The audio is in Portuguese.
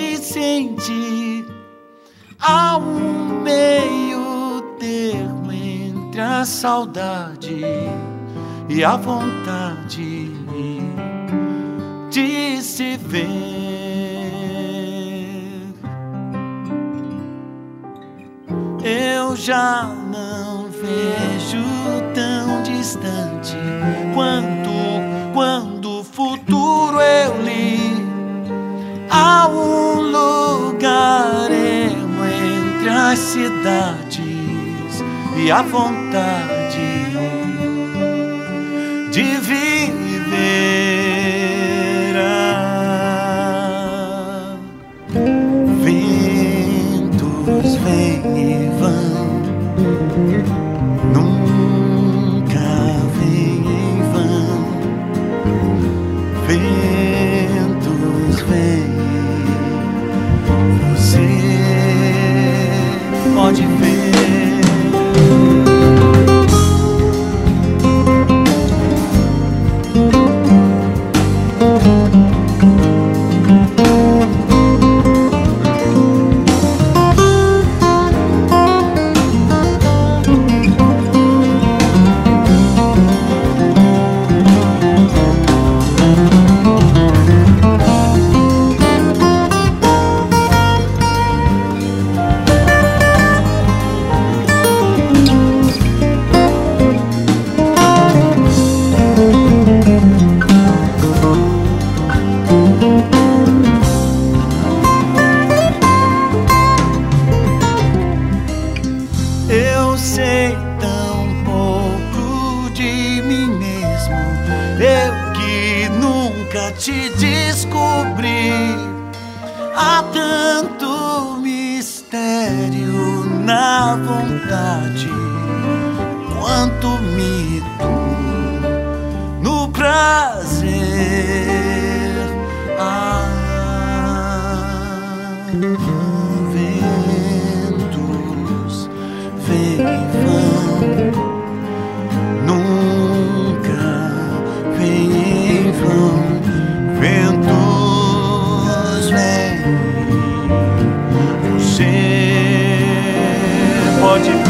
me senti a um meio termo entre a saudade e a vontade de se ver. Eu já não vejo tão distante quando o futuro eu li. Há um lugar entre as cidades e a vontade de viver. Ventos vêm e vão, nunca vêm em vão. Ventos vêm, você pode ver. Eu sei tão pouco de mim mesmo, eu que nunca te descobri. Há tanto mistério na vontade, quanto mito no prazer. Ventos vêm e vão, nunca vêm em vão. Ventos vêm, você pode ver.